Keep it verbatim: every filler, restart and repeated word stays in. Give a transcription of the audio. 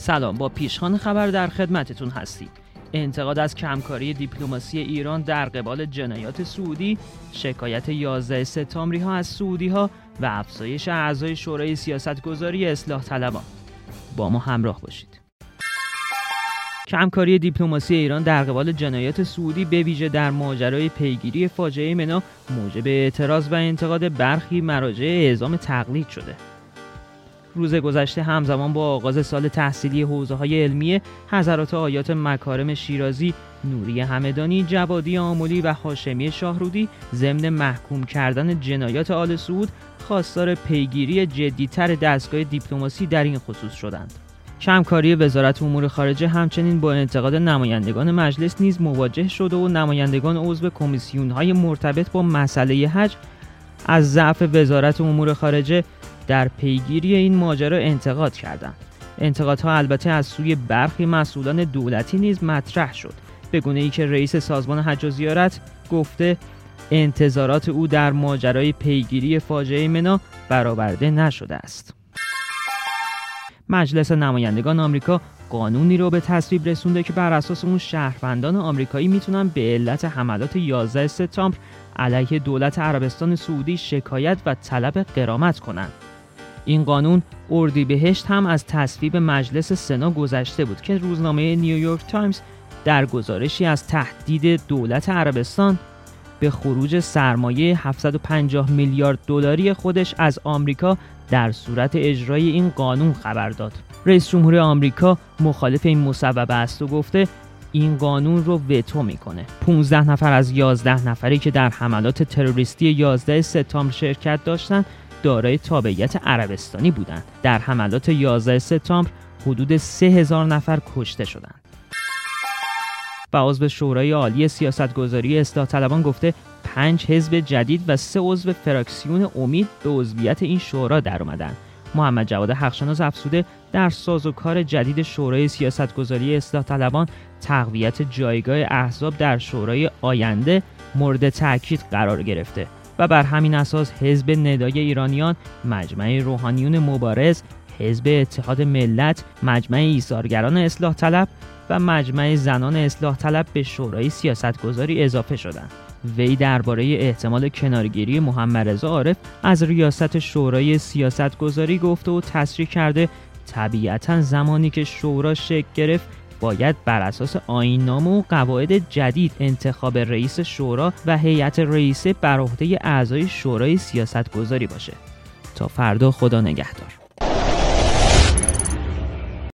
سلام، با پیشخوان خبر در خدمتتون هستیم. انتقاد از کمکاری دیپلماسی ایران در قبال جنایات سعودی، شکایت یازده سپتامبری ها از سعودی ها و افزایش اعضای شورای سیاستگذاری اصلاح طلبان. با ما همراه باشید. کمکاری دیپلماسی ایران در قبال جنایات سعودی به ویژه در ماجرای پیگیری فاجعه منا موجب اعتراض و انتقاد برخی مراجع اعزام تقلید شده. روز گذشته همزمان با آغاز سال تحصیلی حوزه‌های علمی، حضرات آیات مکارم شیرازی، نوری همدانی، جوادی آملی و هاشمی شاهرودی ضمن محکوم کردن جنایات آل سعود خواستار پیگیری جدی‌تر دستگاه دیپلماسی در این خصوص شدند. کمکاری وزارت امور خارجه همچنین با انتقاد نمایندگان مجلس نیز مواجه شده و نمایندگان عضو کمیسیون‌های مرتبط با مسئله حج از ضعف وزارت امور خارجه در پیگیری این ماجرا انتقاد کردند. انتقادها البته از سوی برخی مسئولان دولتی نیز مطرح شد، به گونه‌ای که رئیس سازمان حج و زیارت گفته انتظارات او در ماجرای پیگیری فاجعه منا برآورده نشده است. مجلس نمایندگان آمریکا قانونی رو به تصویب رسونده که بر اساس اون شهروندان آمریکایی میتونن به علت حملات یازده سپتامبر علیه دولت عربستان سعودی شکایت و طلب غرامت کنند. این قانون اردیبهشت هم از تصویب مجلس سنا گذشته بود که روزنامه نیویورک تایمز در گزارشی از تهدید دولت عربستان به خروج سرمایه هفتصد و پنجاه میلیارد دلاری خودش از آمریکا در صورت اجرای این قانون خبر داد. رئیس جمهور آمریکا مخالف این مصوبه است و گفته این قانون رو وتو میکنه. پانزده نفر از یازده نفری که در حملات تروریستی یازده سپتامبر شرکت داشتند دارای تابعیت عربستانی بودند. در حملات یازده سپتامبر حدود سه هزار نفر کشته شدند. و عضو شورای عالی سیاستگذاری اصلاح طلبان گفته پنج حزب جدید و سه عضو فراکسیون امید به عضویت این شورا در اومدن. محمد جواد حقشناس افزوده در سازوکار جدید شورای سیاستگذاری اصلاح طلبان تقویت جایگاه احزاب در شورای آینده مورد تاکید قرار گرفته و بر همین اساس حزب ندای ایرانیان، مجمع روحانیون مبارز، حزب اتحاد ملت، مجمع ایثارگران اصلاح طلب و مجمع زنان اصلاح طلب به شورای سیاستگذاری اضافه شدند. وی درباره احتمال کنارگیری محمد رضا عارف از ریاست شورای سیاستگذاری گفته و تصریح کرده طبیعتاً زمانی که شورا شکل گرفت باید بر اساس آیین‌نامه و قواعد جدید انتخاب رئیس شورا و هیئت رئیسه بر عهده اعضای شورای سیاستگذاری باشه. تا فردا، خدا نگهدار.